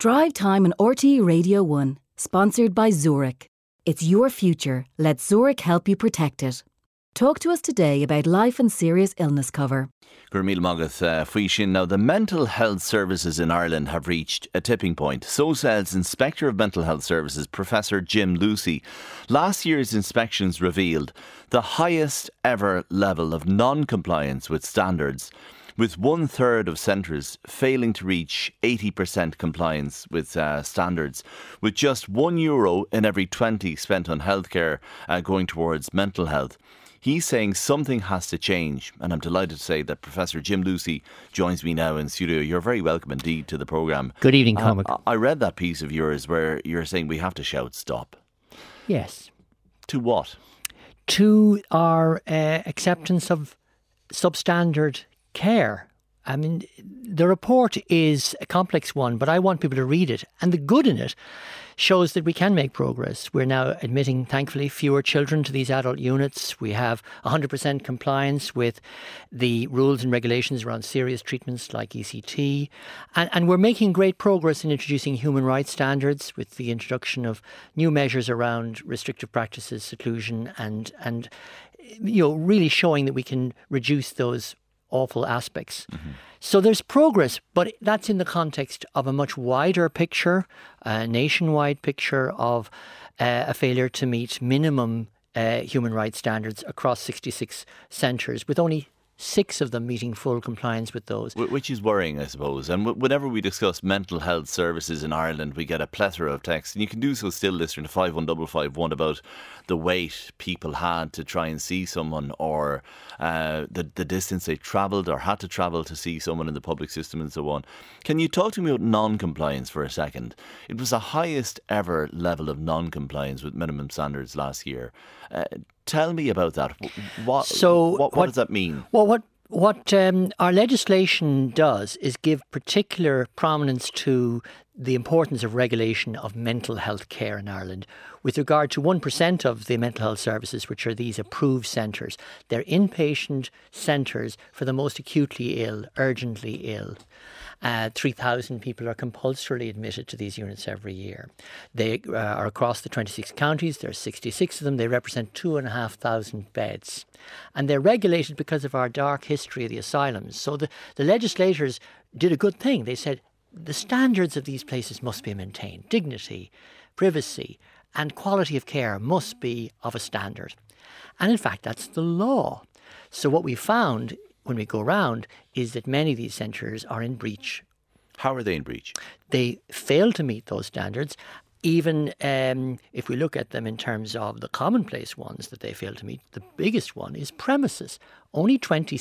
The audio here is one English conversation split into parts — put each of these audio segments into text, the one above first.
Drive Time on RTE Radio 1, sponsored by Zurich. It's your future. Let Zurich help you protect it. Talk to us today about life and serious illness cover. Gurmil Mogath, Fuishin. Now, the mental health services in Ireland have reached a tipping point. So says Inspector of Mental Health Services, Professor Jim Lucy. Last year's inspections revealed the highest ever level of non-compliance with standards, with 1/3 of centres failing to reach 80% compliance with standards, with just €1 in every 20 spent on healthcare going towards mental health. He's saying something has to change, and I'm delighted to say that Professor Jim Lucy joins me now in studio. You're very welcome indeed to the programme. Good evening, Cormac. I read that piece of yours where you're saying we have to shout stop. Yes. To what? To our acceptance of substandard care. I mean, the report is a complex one, but I want people to read it. And the good in it shows that we can make progress. We're now admitting, thankfully, fewer children to these adult units. We have 100% compliance with the rules and regulations around serious treatments like ECT. And we're making great progress in introducing human rights standards with the introduction of new measures around restrictive practices, seclusion, and really showing that we can reduce those awful aspects. Mm-hmm. So there's progress, but that's in the context of a much wider picture, a nationwide picture of a failure to meet minimum human rights standards across 66 centres, with only 6 of them meeting full compliance with those. Which is worrying, I suppose. And whenever we discuss mental health services in Ireland, we get a plethora of texts. And you can do so still, listening to 51551, about the wait people had to try and see someone, or the distance they travelled or had to travel to see someone in the public system and so on. Can you talk to me about non-compliance for a second? It was the highest ever level of non-compliance with minimum standards last year. Tell me about that. What does that mean? Well, what our legislation does is give particular prominence to the importance of regulation of mental health care in Ireland with regard to 1% of the mental health services, which are these approved centres. They're inpatient centres for the most acutely ill, urgently ill. 3,000 people are compulsorily admitted to these units every year. They are across the 26 counties. There are 66 of them. They represent 2,500 beds. And they're regulated because of our dark history of the asylums. So the legislators did a good thing. They said the standards of these places must be maintained. Dignity, privacy, and quality of care must be of a standard. And in fact, that's the law. So what we found when we go around is that many of these centres are in breach. How are they in breach? They fail to meet those standards. Even if we look at them in terms of the commonplace ones that they fail to meet, the biggest one is premises. Only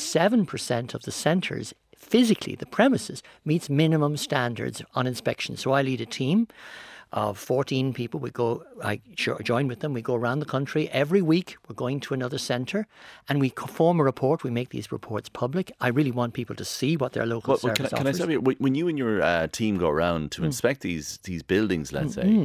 27% of the centres, physically, the premises, meets minimum standards on inspection. So I lead a team of 14 people. I join with them. We go around the country every week. We're going to another centre and we form a report. We make these reports public. I really want people to see what their local service offers. Can I stop you? When you and your team go around to inspect these buildings, let's say,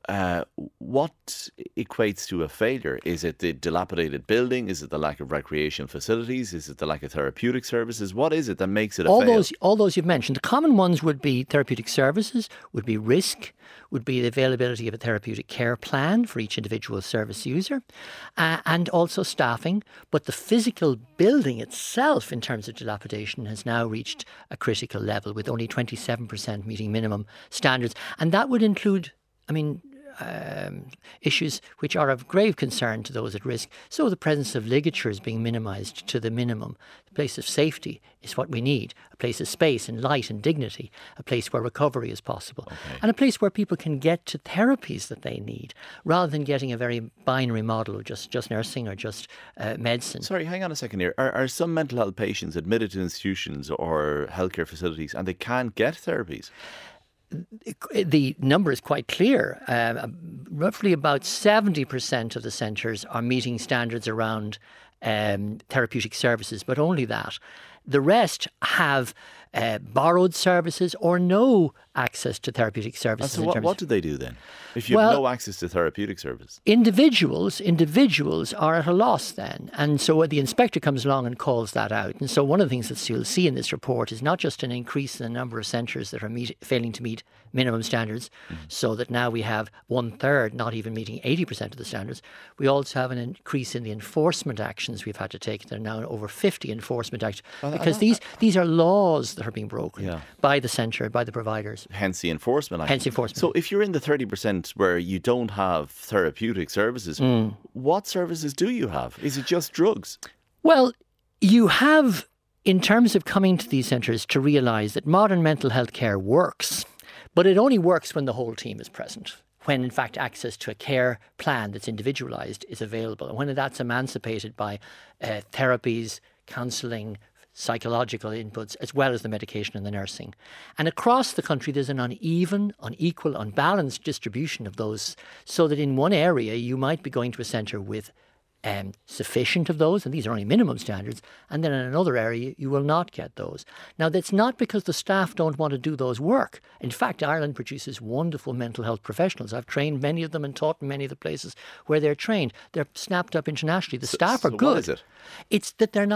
what equates to a failure? Is it the dilapidated building? Is it the lack of recreation facilities? Is it the lack of therapeutic services? What is it that makes it a fail? All those you've mentioned. The common ones would be therapeutic services, would be risk, would be the availability of a therapeutic care plan for each individual service user, and also staffing. But the physical building itself, in terms of dilapidation, has now reached a critical level, with only 27% meeting minimum standards. And that would include, issues which are of grave concern to those at risk. So the presence of ligatures being minimised to the minimum. A place of safety is what we need. A place of space and light and dignity. A place where recovery is possible. Okay. And a place where people can get to therapies that they need, rather than getting a very binary model of just nursing or just medicine. Sorry, hang on a second here. Are some mental health patients admitted to institutions or healthcare facilities and they can't get therapies? The number is quite clear. Roughly about 70% of the centres are meeting standards around therapeutic services, but only that. The rest have borrowed services or no access to therapeutic services. So what do they do then? If you have no access to therapeutic service? Individuals are at a loss then. And so the inspector comes along and calls that out. And so one of the things that you'll see in this report is not just an increase in the number of centres that are failing to meet minimum standards, so that now we have 1/3 not even meeting 80% of the standards. We also have an increase in the enforcement actions we've had to take. There are now over 50 enforcement actions because these are laws that are being broken by the centre, by the providers. Hence the enforcement action. Hence the enforcement. So if you're in the 30% where you don't have therapeutic services, what services do you have? Is it just drugs? Well, you have, in terms of coming to these centres, to realise that modern mental health care works. But it only works when the whole team is present, when in fact access to a care plan that's individualised is available, and when that's emancipated by therapies, counselling, psychological inputs, as well as the medication and the nursing. And across the country, there's an uneven, unequal, unbalanced distribution of those, so that in one area you might be going to a centre with sufficient of those, and these are only minimum standards, and then in another area you will not get those. Now, that's not because the staff don't want to do those work. In fact, Ireland produces wonderful mental health professionals. I've trained many of them and taught in many of the places where they're trained. They're snapped up internationally. The staff are good. What is it? It's that they're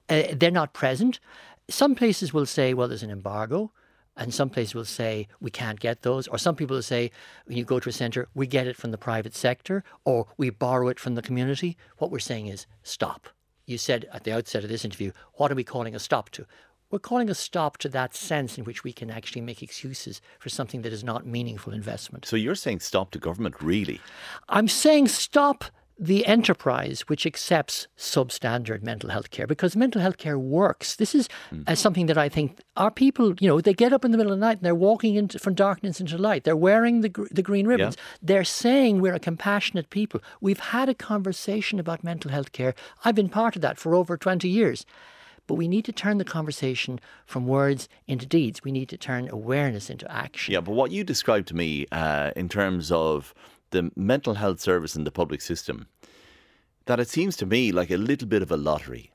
not present. Some places will say, well, there's an embargo. And some places will say, we can't get those. Or some people will say, when you go to a centre, we get it from the private sector or we borrow it from the community. What we're saying is, stop. You said at the outset of this interview, what are we calling a stop to? We're calling a stop to that sense in which we can actually make excuses for something that is not meaningful investment. So you're saying stop to government, really? I'm saying stop the enterprise which accepts substandard mental health care, because mental health care works. This is something that I think our people, they get up in the middle of the night and they're walking from darkness into light. They're wearing the green ribbons. Yeah. They're saying we're a compassionate people. We've had a conversation about mental health care. I've been part of that for over 20 years. But we need to turn the conversation from words into deeds. We need to turn awareness into action. Yeah, but what you described to me in terms of the mental health service in the public system, that it seems to me like a little bit of a lottery.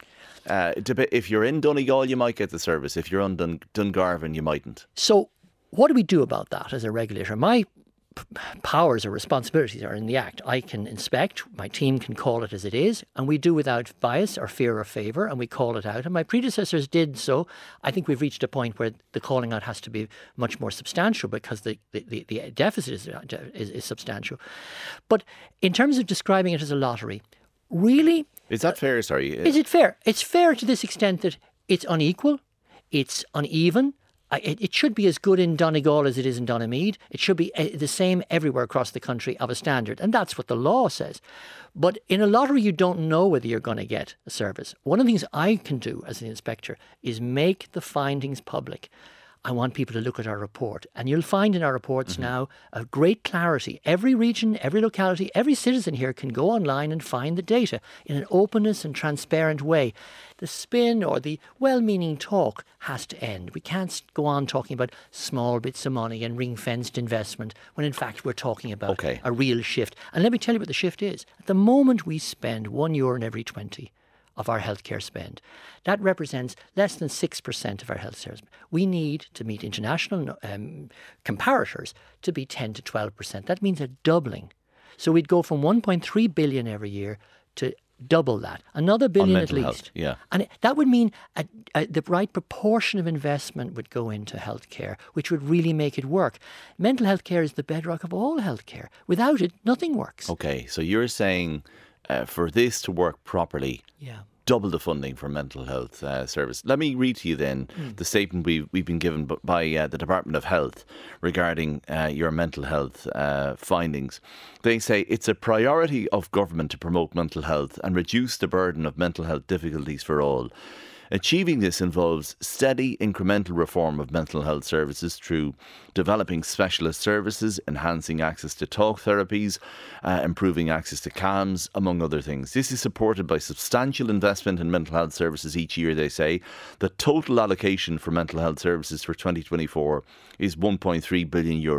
If you're in Donegal, you might get the service. If you're on Dungarvan, you mightn't. So what do we do about that as a regulator? My powers or responsibilities are in the Act. I can inspect, my team can call it as it is, and we do without bias or fear or favour, and we call it out. And my predecessors did so. I think we've reached a point where the calling out has to be much more substantial because the deficit is substantial. But in terms of describing it as a lottery, really... Is that fair? Sorry. Is it fair? It's fair to this extent that it's unequal, it's uneven. It should be as good in Donegal as it is in Donaghmede. It should be the same everywhere across the country of a standard. And that's what the law says. But in a lottery, you don't know whether you're going to get a service. One of the things I can do as an inspector is make the findings public. I want people to look at our report. And you'll find in our reports now a great clarity. Every region, every locality, every citizen here can go online and find the data in an openness and transparent way. The spin or the well-meaning talk has to end. We can't go on talking about small bits of money and ring-fenced investment when in fact we're talking about a real shift. And let me tell you what the shift is. At the moment we spend €1 in every 20 of our healthcare spend. That represents less than 6% of our health service. We need to meet international comparators to be 10 to 12%. That means a doubling. So we'd go from 1.3 billion every year to double that. Another billion at least. Health, yeah. And that would mean the right proportion of investment would go into healthcare, which would really make it work. Mental health care is the bedrock of all healthcare. Without it, nothing works. Okay, so you're saying for this to work properly, double the funding for mental health service. Let me read to you then the statement we've been given by the Department of Health regarding your mental health findings. They say it's a priority of government to promote mental health and reduce the burden of mental health difficulties for all. Achieving this involves steady incremental reform of mental health services through developing specialist services, enhancing access to talk therapies, improving access to CAMHS, among other things. This is supported by substantial investment in mental health services each year, they say. The total allocation for mental health services for 2024 is €1.3 billion.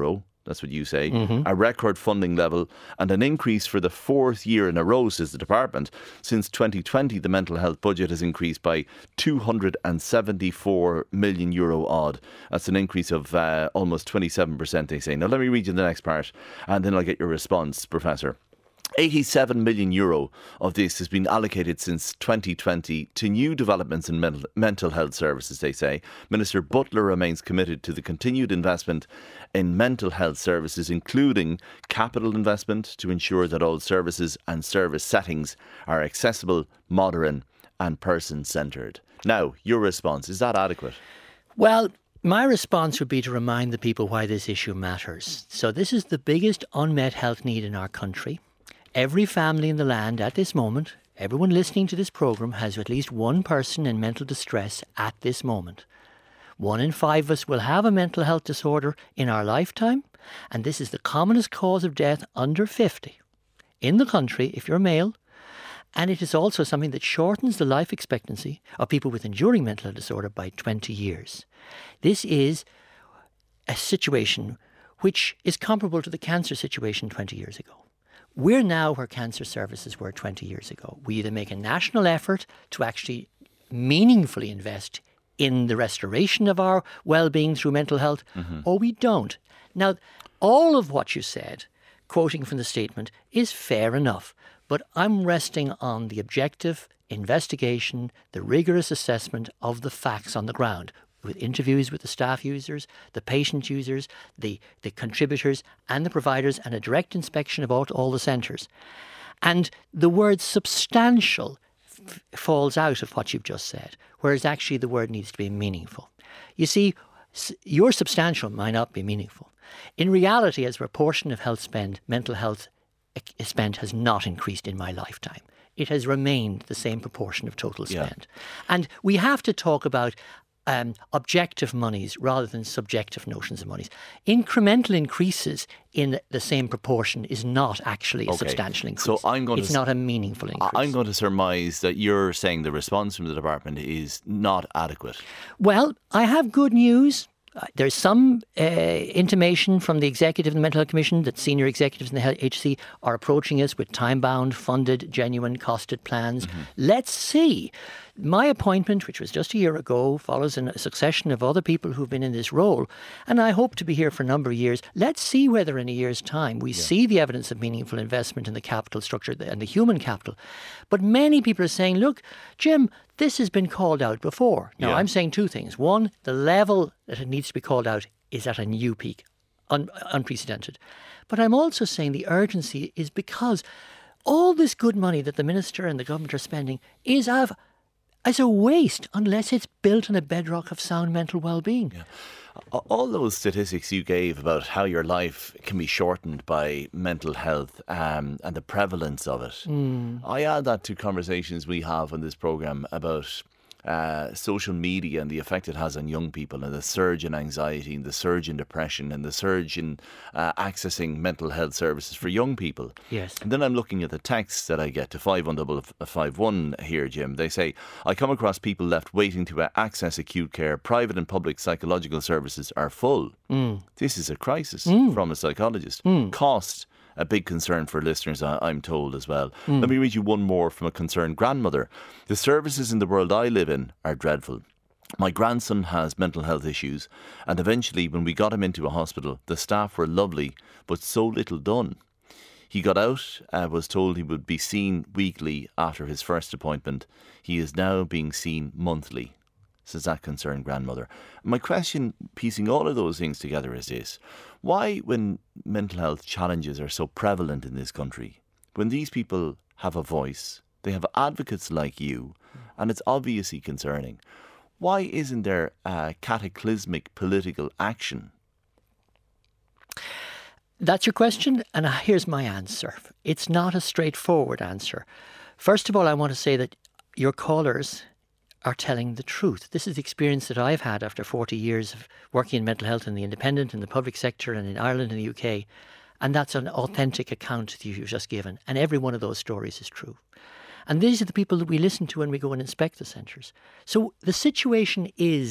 that's what you say, a record funding level and an increase for the fourth year in a row, says the department. Since 2020, the mental health budget has increased by €274 million odd. That's an increase of almost 27%, they say. Now, let me read you the next part and then I'll get your response, Professor. €87 million of this has been allocated since 2020 to new developments in mental health services, they say. Minister Butler remains committed to the continued investment in mental health services, including capital investment to ensure that all services and service settings are accessible, modern and person-centred. Now, your response, is that adequate? Well, my response would be to remind the people why this issue matters. So this is the biggest unmet health need in our country. Every family in the land at this moment, everyone listening to this programme has at least one person in mental distress at this moment. 1 in 5 of us will have a mental health disorder in our lifetime, and this is the commonest cause of death under 50 in the country if you're male, and it is also something that shortens the life expectancy of people with enduring mental health disorder by 20 years. This is a situation which is comparable to the cancer situation 20 years ago. We're now where cancer services were 20 years ago. We either make a national effort to actually meaningfully invest in the restoration of our well-being through mental health, or we don't. Now, all of what you said, quoting from the statement, is fair enough, but I'm resting on the objective investigation, the rigorous assessment of the facts on the ground, with interviews with the staff users, the patient users, the contributors and the providers, and a direct inspection of all the centres. And the word substantial falls out of what you've just said, whereas actually the word needs to be meaningful. You see, your substantial might not be meaningful. In reality, as a proportion of health spend, mental health spend has not increased in my lifetime. It has remained the same proportion of total spend. Yeah. And we have to talk about objective monies rather than subjective notions of monies. Incremental increases in the same proportion is not actually a substantial increase. So it's not a meaningful increase. I'm going to surmise that you're saying the response from the department is not adequate. Well, I have good news. There's some intimation from the executive of the Mental Health Commission that senior executives in the HC are approaching us with time-bound, funded, genuine, costed plans. Let's see. My appointment, which was just a year ago, follows in a succession of other people who've been in this role, and I hope to be here for a number of years. Let's see whether in a year's time we see the evidence of meaningful investment in the capital structure and the human capital. But many people are saying, look, Jim, this has been called out before. Now, I'm saying two things. One, the level that it needs to be called out is at a new peak, unprecedented. But I'm also saying the urgency is because all this good money that the minister and the government are spending is as a waste unless it's built on a bedrock of sound mental well-being. Yeah. All those statistics you gave about how your life can be shortened by mental health and the prevalence of it, I add that to conversations we have on this programme about social media and the effect it has on young people, and the surge in anxiety and the surge in depression and the surge in accessing mental health services for young people. Yes. And then I'm looking at the texts that I get to 51551 here, Jim. They say, I come across people left waiting to access acute care. Private and public psychological services are full. This is a crisis from a psychologist. Cost, a big concern for listeners, I'm told as well. Let me read you one more from a concerned grandmother. The services in the world I live in are dreadful. My grandson has mental health issues, and eventually when we got him into a hospital, the staff were lovely, but so little done. He got out, was told he would be seen weekly after his first appointment. He is now being seen monthly, says that concerned grandmother. My question, piecing all of those things together, is this. Why, when mental health challenges are so prevalent in this country, when these people have a voice, they have advocates like you, and it's obviously concerning, why isn't there cataclysmic political action? That's your question, and here's my answer. It's not a straightforward answer. First of all, I want to say that your callers are telling the truth. This is the experience that I've had after 40 years of working in mental health in the independent, in the public sector, and in Ireland and the UK. And that's an authentic account that you've just given. And every one of those stories is true. And these are the people that we listen to when we go and inspect the centres. So the situation is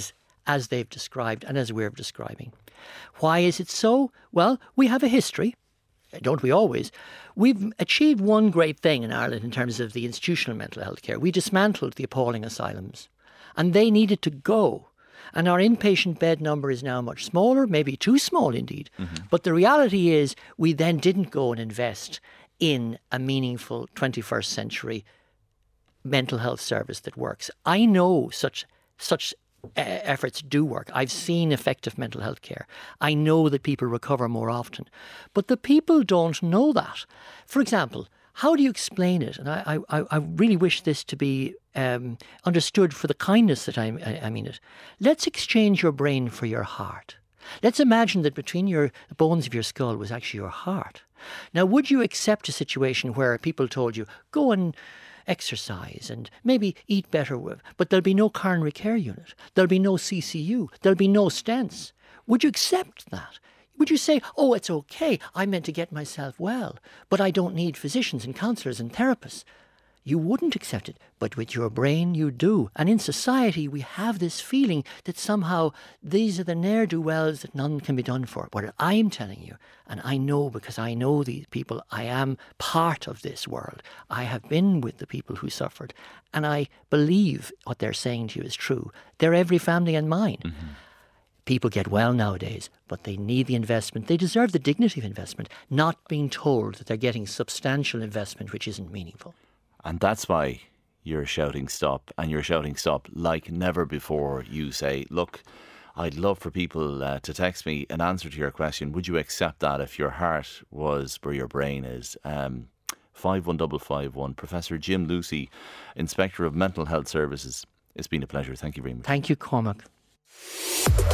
as they've described and as we're describing. Why is it so? Well, we have a history, don't we always? We've achieved one great thing in Ireland in terms of the institutional mental health care. We dismantled the appalling asylums, and they needed to go. And our inpatient bed number is now much smaller, maybe too small indeed. But the reality is we then didn't go and invest in a meaningful 21st century mental health service that works. I know such efforts do work. I've seen effective mental health care. I know that people recover more often. But the people don't know that. For example, how do you explain it? And I really wish this to be understood for the kindness that I mean it. Let's exchange your brain for your heart. Let's imagine that between the bones of your skull was actually your heart. Now, would you accept a situation where people told you, go and exercise and maybe eat better, but there'll be no coronary care unit, there'll be no CCU, there'll be no stents? Would you accept that? Would you say, oh, it's okay, I meant to get myself well, but I don't need physicians and counsellors and therapists? You wouldn't accept it, but with your brain you do. And in society we have this feeling that somehow these are the ne'er-do-wells that none can be done for. What I'm telling you, and I know because I know these people, I am part of this world. I have been with the people who suffered, and I believe what they're saying to you is true. They're every family and mine. People get well nowadays, but they need the investment. They deserve the dignity of investment, not being told that they're getting substantial investment which isn't meaningful. And that's why you're shouting stop, and you're shouting stop like never before. You say, look, I'd love for people to text me an answer to your question. Would you accept that if your heart was where your brain is? 51551. Professor Jim Lucey, Inspector of Mental Health Services. It's been a pleasure. Thank you very much. Thank you, Cormac.